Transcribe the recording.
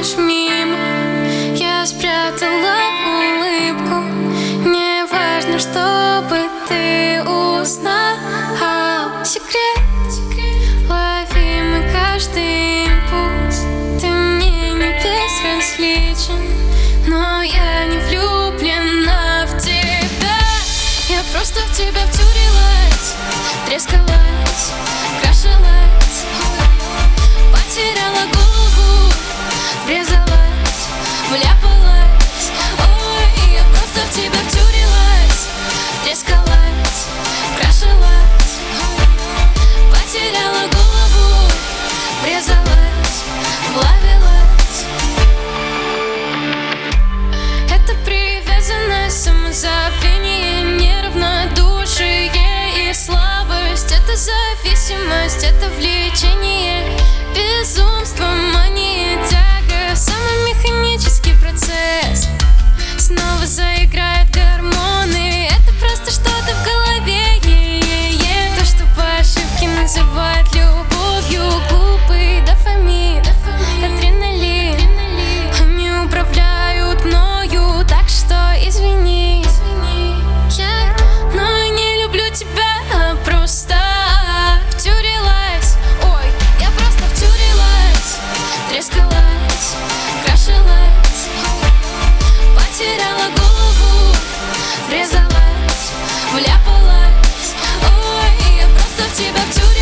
проходишь мимо, я спрятала улыбку. Мне важно, чтобы ты узнал секрет, ловимый каждый импульс. Ты мне не безразличен, но я не влюблена в тебя. Я просто в тебя втюрилась, трескалась, крашилась, потеряла голову, врезалась, вляпалась. Ой, я просто в тебя втюрилась, трескалась, крашилась, потеряла голову, врезалась, влавилась. Это привязанность, самозабвение, неравнодушие и слабость. Это зависимость, это влечение, безумство, мания, тяга, самый механический процесс. Снова заиграют гормоны, это просто что-то в голове. То, что по ошибке называют любовью, глупый дофамин, адреналин. Они управляют мною, так что извини. Но я не люблю тебя, просто втюрилась. Ой, я просто втюрилась, трескалась, крашилась, потеряла голову, врезалась, вляпалась. Ой, я просто в тебя втюрилась.